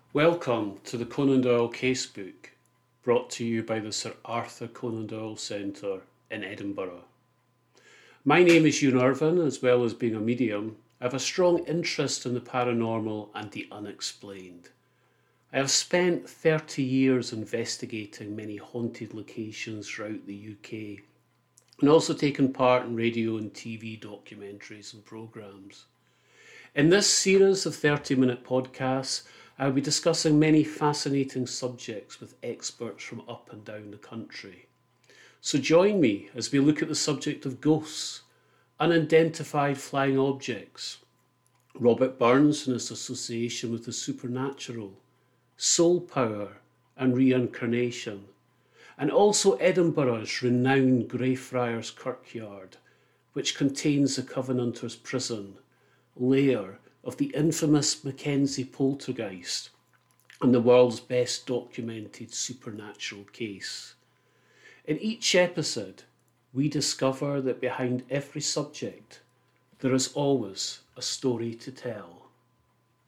Welcome to the Conan Doyle Casebook, brought to you by the Sir Arthur Conan Doyle Centre in Edinburgh. My name is Ewan Irvin. As well as being a medium, I have a strong interest in the paranormal and the unexplained. I have spent 30 years investigating many haunted locations throughout the UK and also taken part in radio and TV documentaries and programmes. In this series of 30-minute podcasts, I'll be discussing many fascinating subjects with experts from up and down the country. So join me as we look at the subject of ghosts, unidentified flying objects, Robert Burns and his association with the supernatural, soul power and reincarnation, and also Edinburgh's renowned Greyfriars Kirkyard, which contains the Covenanters' prison, lair of the infamous Mackenzie poltergeist and the world's best documented supernatural case. In each episode, we discover that behind every subject, there is always a story to tell.